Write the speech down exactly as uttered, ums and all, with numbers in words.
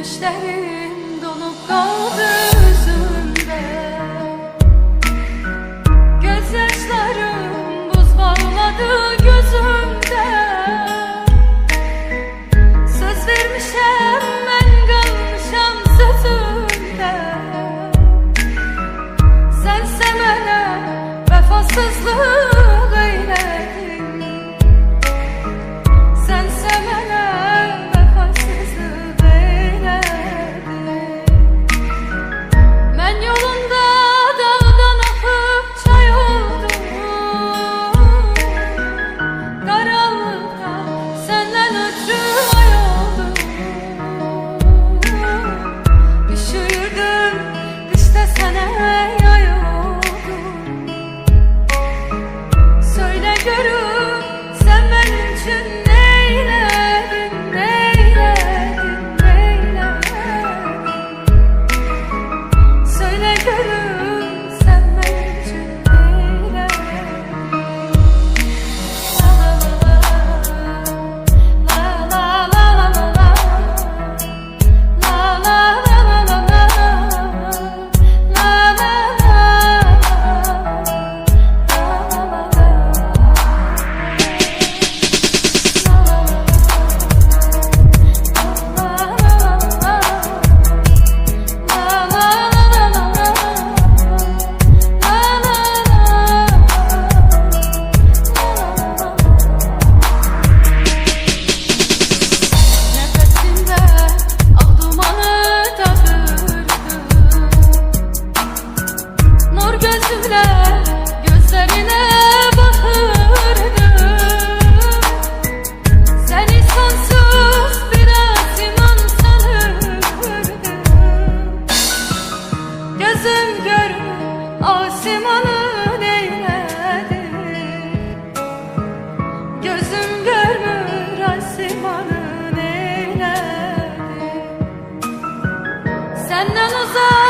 Sevmişlerim donup kaldı yüzümde. Gözyaşlarım buz bağladı gözümde. Söz vermişem ben kalmışam sözümde. Sense bana vefasızlık eyledin. Sense bana gözlerine bakırdım. Seni sonsuz bir asiman sanırdım. Gözüm görür asimanı neyledi. Gözüm görür asimanı neyledi. Senden uzak